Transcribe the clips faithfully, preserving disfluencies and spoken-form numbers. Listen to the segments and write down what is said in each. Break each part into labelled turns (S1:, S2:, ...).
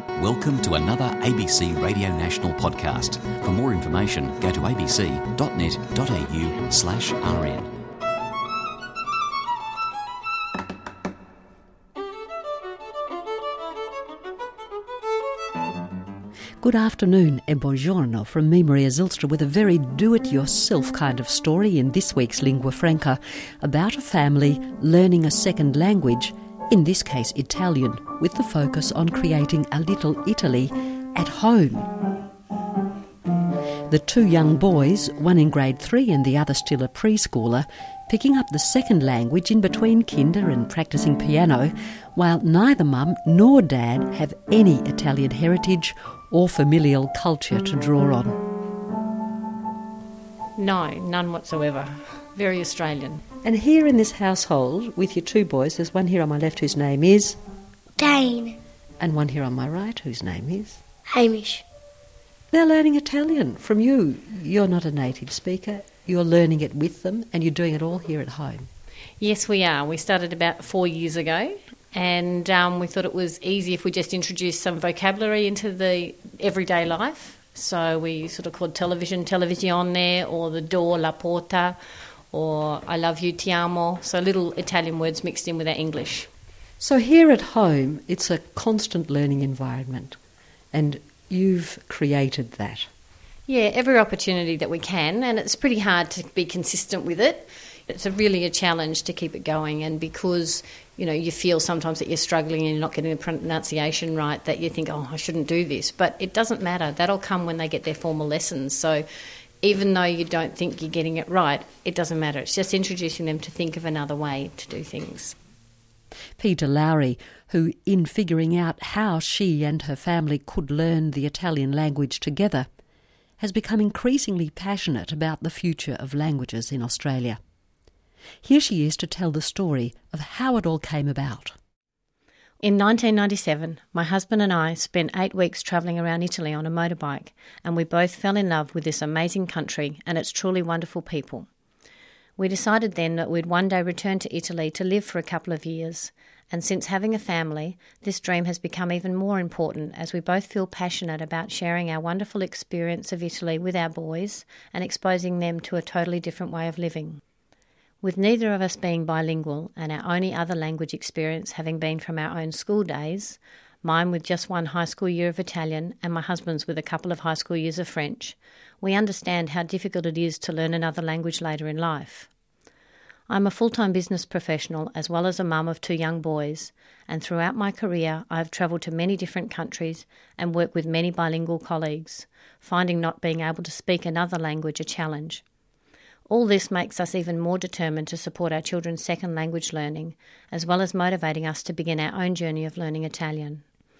S1: Welcome to another A B C Radio National podcast. For more information, go to abc.net.au slash rn.
S2: Good afternoon and buongiorno from me, Maria Zylstra, with a very do-it-yourself kind of story in this week's Lingua Franca about a family learning a second language, in this case Italian, with the focus on creating a little Italy at home. The two young boys, one in grade three and the other still a preschooler, picking up the second language in between kinder and practising piano, while neither mum nor dad have any Italian heritage or familial culture to draw on.
S3: No, none whatsoever. Very Australian.
S2: And here in this household, with your two boys, there's one here on my left whose name is...
S4: Dane.
S2: And one here on my right whose name is...
S4: Hamish.
S2: They're learning Italian from you. You're not a native speaker. You're learning it with them and you're doing it all here at home.
S3: Yes, we are. We started about four years ago and um, we thought it was easy if we just introduced some vocabulary into the everyday life. So we sort of called television, televisione, or the door, la porta, or I love you, ti amo. So little Italian words mixed in with our English.
S2: So here at home, it's a constant learning environment and you've created that.
S3: Yeah, every opportunity that we can, and it's pretty hard to be consistent with it. It's a really a challenge to keep it going, and because, you know, you feel sometimes that you're struggling and you're not getting the pronunciation right, that you think, oh, I shouldn't do this. But it doesn't matter. That'll come when they get their formal lessons. So even though you don't think you're getting it right, it doesn't matter. It's just introducing them to think of another way to do things.
S2: Peter Lowry, who, in figuring out how she and her family could learn the Italian language together, has become increasingly passionate about the future of languages in Australia. Here she is to tell the story of how it all came about.
S3: In nineteen ninety-seven, my husband and I spent eight weeks travelling around Italy on a motorbike, and we both fell in love with this amazing country and its truly wonderful people. We decided then that we'd one day return to Italy to live for a couple of years, and since having a family, this dream has become even more important as we both feel passionate about sharing our wonderful experience of Italy with our boys and exposing them to a totally different way of living. With neither of us being bilingual and our only other language experience having been from our own school days, mine with just one high school year of Italian and my husband's with a couple of high school years of French, we understand how difficult it is to learn another language later in life. I'm a full-time business professional as well as a mum of two young boys, and throughout my career I have travelled to many different countries and worked with many bilingual colleagues, finding not being able to speak another language a challenge. All this makes us even more determined to support our children's second language learning, as well as motivating us to begin our own journey of learning Italian.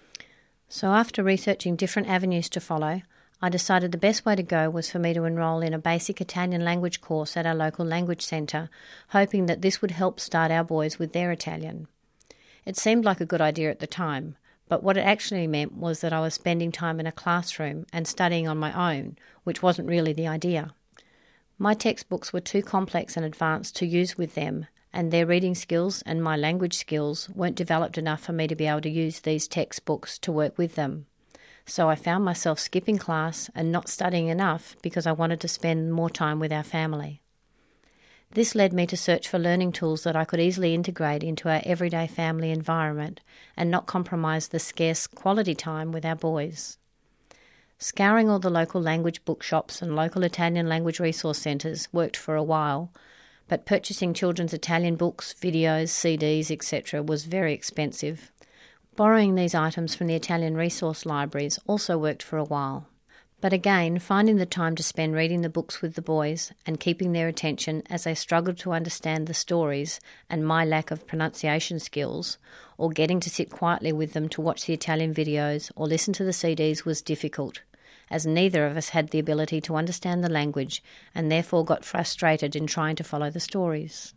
S3: So after researching different avenues to follow, I decided the best way to go was for me to enrol in a basic Italian language course at our local language centre, hoping that this would help start our boys with their Italian. It seemed like a good idea at the time, but what it actually meant was that I was spending time in a classroom and studying on my own, which wasn't really the idea. My textbooks were too complex and advanced to use with them, and their reading skills and my language skills weren't developed enough for me to be able to use these textbooks to work with them. So I found myself skipping class and not studying enough because I wanted to spend more time with our family. This led me to search for learning tools that I could easily integrate into our everyday family environment and not compromise the scarce quality time with our boys. Scouring all the local language bookshops and local Italian language resource centres worked for a while, but purchasing children's Italian books, videos, C Ds, et cetera was very expensive. Borrowing these items from the Italian resource libraries also worked for a while. But again, finding the time to spend reading the books with the boys and keeping their attention as they struggled to understand the stories and my lack of pronunciation skills, or getting to sit quietly with them to watch the Italian videos or listen to the C Ds was difficult, as neither of us had the ability to understand the language and therefore got frustrated in trying to follow the stories.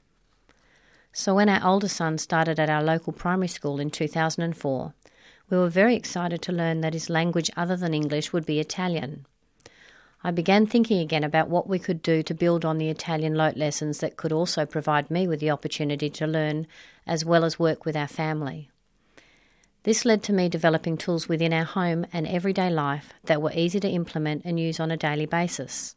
S3: So when our older son started at our local primary school in two thousand four, we were very excited to learn that his language other than English would be Italian. I began thinking again about what we could do to build on the Italian Lot lessons that could also provide me with the opportunity to learn as well as work with our family. This led to me developing tools within our home and everyday life that were easy to implement and use on a daily basis.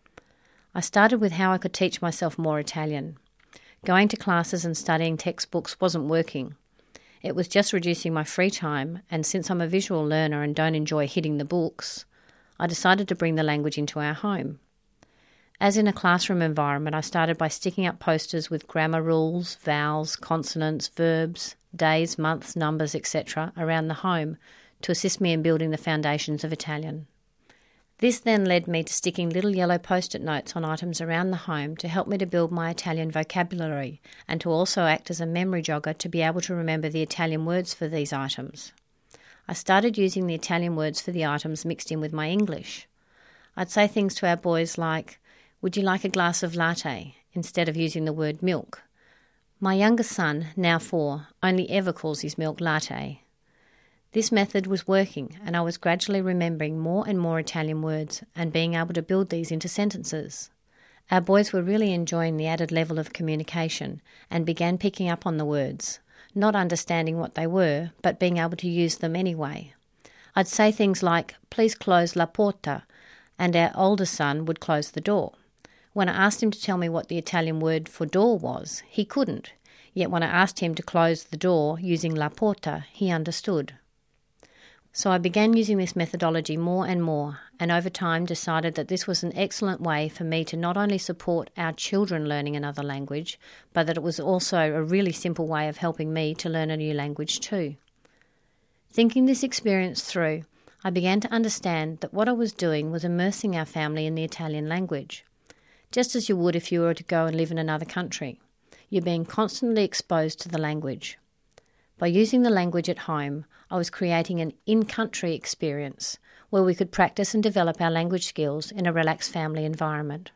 S3: I started with how I could teach myself more Italian. Going to classes and studying textbooks wasn't working. It was just reducing my free time, and since I'm a visual learner and don't enjoy hitting the books, I decided to bring the language into our home. As in a classroom environment, I started by sticking up posters with grammar rules, vowels, consonants, verbs, days, months, numbers, et cetera around the home to assist me in building the foundations of Italian. This then led me to sticking little yellow post-it notes on items around the home to help me to build my Italian vocabulary and to also act as a memory jogger to be able to remember the Italian words for these items. I started using the Italian words for the items mixed in with my English. I'd say things to our boys like, "Would you like a glass of latte?" instead of using the word milk. My youngest son, now four, only ever calls his milk latte. This method was working, and I was gradually remembering more and more Italian words and being able to build these into sentences. Our boys were really enjoying the added level of communication and began picking up on the words, not understanding what they were, but being able to use them anyway. I'd say things like, "Please close la porta," and our older son would close the door. When I asked him to tell me what the Italian word for door was, he couldn't. Yet when I asked him to close the door using la porta, he understood. So I began using this methodology more and more, and over time decided that this was an excellent way for me to not only support our children learning another language, but that it was also a really simple way of helping me to learn a new language too. Thinking this experience through, I began to understand that what I was doing was immersing our family in the Italian language, just as you would if you were to go and live in another country. You're being constantly exposed to the language. By using the language at home, I was creating an in-country experience where we could practice and develop our language skills in a relaxed family environment.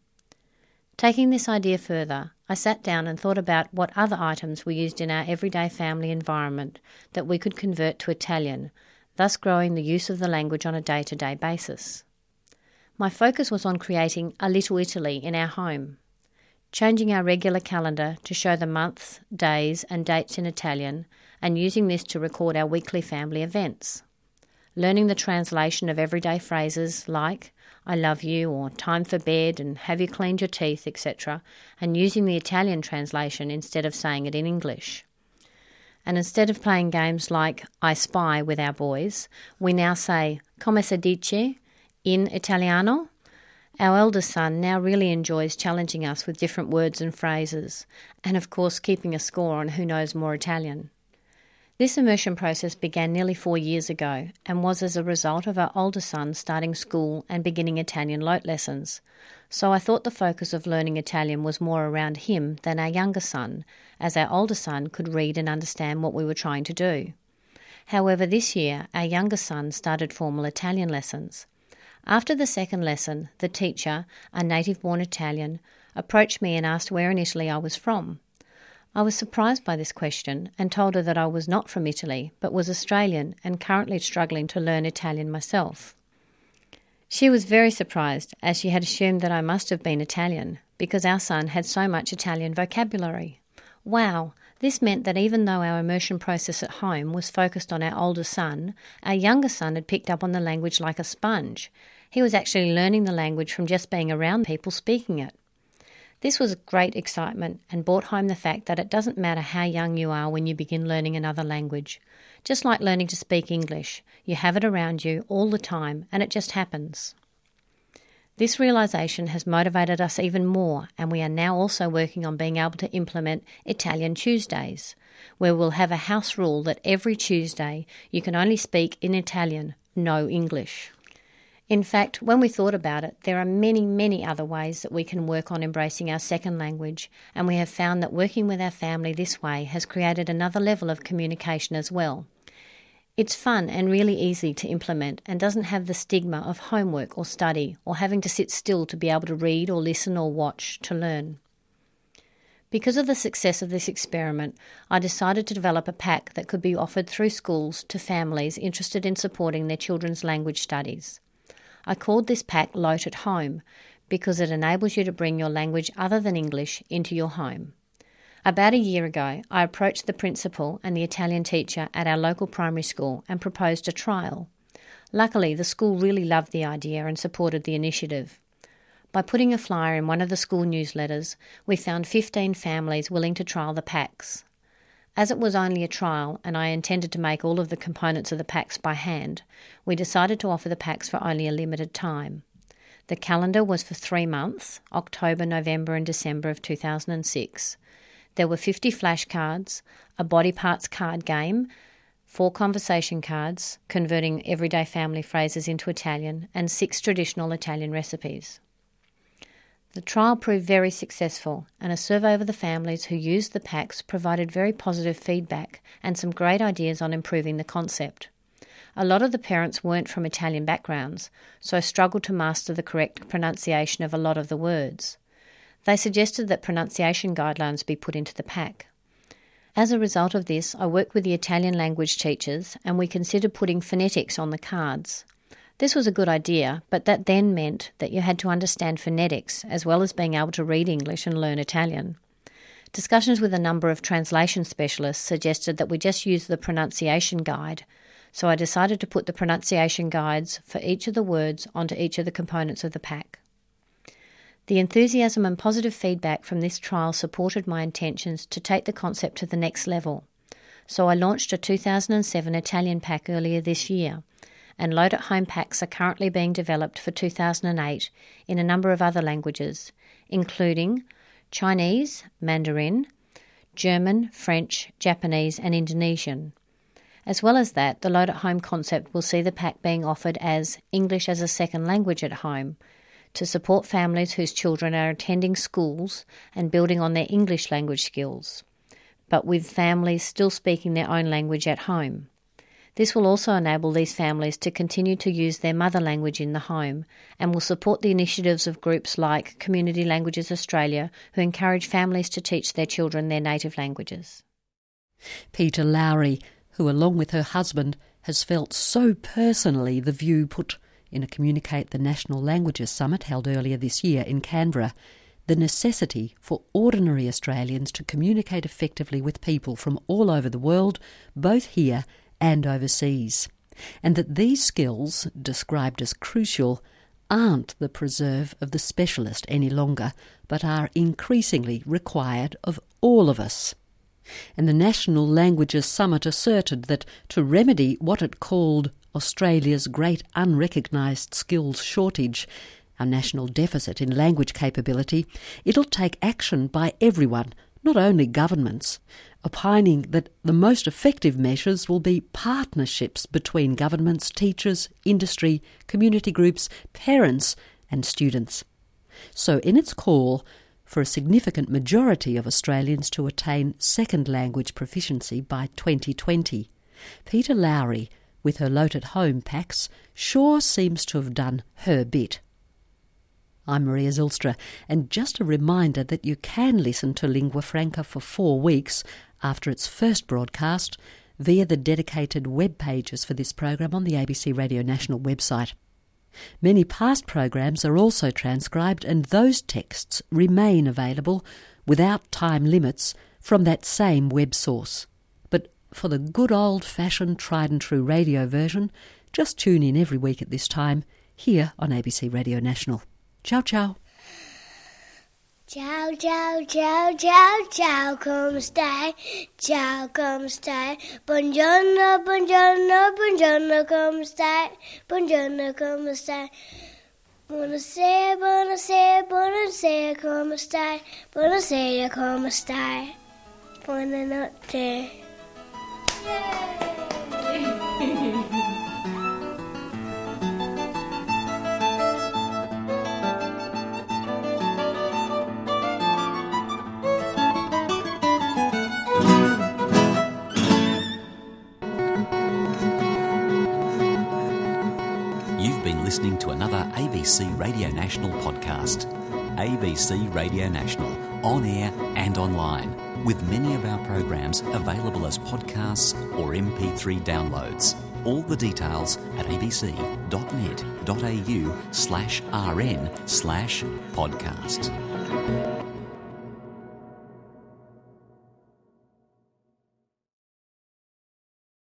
S3: Taking this idea further, I sat down and thought about what other items were used in our everyday family environment that we could convert to Italian, thus growing the use of the language on a day-to-day basis. My focus was on creating a little Italy in our home, changing our regular calendar to show the months, days and dates in Italian, and using this to record our weekly family events. Learning the translation of everyday phrases like "I love you" or "time for bed" and "have you cleaned your teeth," et cetera, and using the Italian translation instead of saying it in English. And instead of playing games like "I spy" with our boys, we now say "Come si dice" in Italiano. Our eldest son now really enjoys challenging us with different words and phrases, and of course keeping a score on who knows more Italian. This immersion process began nearly four years ago and was as a result of our older son starting school and beginning Italian Lot lessons, so I thought the focus of learning Italian was more around him than our younger son, as our older son could read and understand what we were trying to do. However, this year our younger son started formal Italian lessons. After the second lesson, the teacher, a native-born Italian, approached me and asked where in Italy I was from. I was surprised by this question and told her that I was not from Italy, but was Australian and currently struggling to learn Italian myself. She was very surprised, as she had assumed that I must have been Italian, because our son had so much Italian vocabulary. Wow! This meant that even though our immersion process at home was focused on our older son, our younger son had picked up on the language like a sponge. He was actually learning the language from just being around people speaking it. This was great excitement and brought home the fact that it doesn't matter how young you are when you begin learning another language. Just like learning to speak English, you have it around you all the time and it just happens. This realisation has motivated us even more, and we are now also working on being able to implement Italian Tuesdays, where we'll have a house rule that every Tuesday you can only speak in Italian, no English. In fact, when we thought about it, there are many, many other ways that we can work on embracing our second language, and we have found that working with our family this way has created another level of communication as well. It's fun and really easy to implement and doesn't have the stigma of homework or study or having to sit still to be able to read or listen or watch to learn. Because of the success of this experiment, I decided to develop a pack that could be offered through schools to families interested in supporting their children's language studies. I called this pack Lot at Home because it enables you to bring your language other than English into your home. About a year ago, I approached the principal and the Italian teacher at our local primary school and proposed a trial. Luckily, the school really loved the idea and supported the initiative. By putting a flyer in one of the school newsletters, we found fifteen families willing to trial the packs. As it was only a trial and I intended to make all of the components of the packs by hand, we decided to offer the packs for only a limited time. The calendar was for three months, October, November and December of two thousand six. There were fifty flashcards, a body parts card game, four conversation cards, converting everyday family phrases into Italian, and six traditional Italian recipes. The trial proved very successful, and a survey of the families who used the packs provided very positive feedback and some great ideas on improving the concept. A lot of the parents weren't from Italian backgrounds, so struggled to master the correct pronunciation of a lot of the words. They suggested that pronunciation guidelines be put into the pack. As a result of this, I worked with the Italian language teachers and we considered putting phonetics on the cards. This was a good idea, but that then meant that you had to understand phonetics as well as being able to read English and learn Italian. Discussions with a number of translation specialists suggested that we just use the pronunciation guide, so I decided to put the pronunciation guides for each of the words onto each of the components of the pack. The enthusiasm and positive feedback from this trial supported my intentions to take the concept to the next level. So I launched a two thousand seven Italian pack earlier this year, and load-at-home packs are currently being developed for two thousand eight in a number of other languages, including Chinese, Mandarin, German, French, Japanese and Indonesian. As well as that, the load-at-home concept will see the pack being offered as English as a second language at home, to support families whose children are attending schools and building on their English language skills, but with families still speaking their own language at home. This will also enable these families to continue to use their mother language in the home and will support the initiatives of groups like Community Languages Australia, who encourage families to teach their children their native languages.
S2: Peter Lowry, who along with her husband has felt so personally the view put in a Communicate the National Languages Summit held earlier this year in Canberra, the necessity for ordinary Australians to communicate effectively with people from all over the world, both here and overseas, and that these skills, described as crucial, aren't the preserve of the specialist any longer, but are increasingly required of all of us. And the National Languages Summit asserted that to remedy what it called Australia's great unrecognised skills shortage, our national deficit in language capability, it'll take action by everyone, not only governments, opining that the most effective measures will be partnerships between governments, teachers, industry, community groups, parents and students. So in its call for a significant majority of Australians to attain second language proficiency by twenty twenty, Peter Lowry, with her Load-at-Home packs, sure seems to have done her bit. I'm Maria Zylstra, and just a reminder that you can listen to Lingua Franca for four weeks after its first broadcast via the dedicated web pages for this program on the A B C Radio National website. Many past programs are also transcribed, and those texts remain available without time limits from that same web source. But for the good old-fashioned tried-and-true radio version, just tune in every week at this time here on A B C Radio National. Ciao, ciao.
S4: Ciao, ciao, ciao, ciao, ciao, come stai? Ciao, come stai? Buongiorno, buongiorno, buongiorno, come stai? Buongiorno, come stai? Buonasera, buonasera, buonasera, come stai? Buonasera, come stai? Buonanotte.
S1: Listening to another A B C Radio National podcast. A B C Radio National, on air and online, with many of our programs available as podcasts or M P three downloads. All the details at abc.net.au slash rn slash podcast.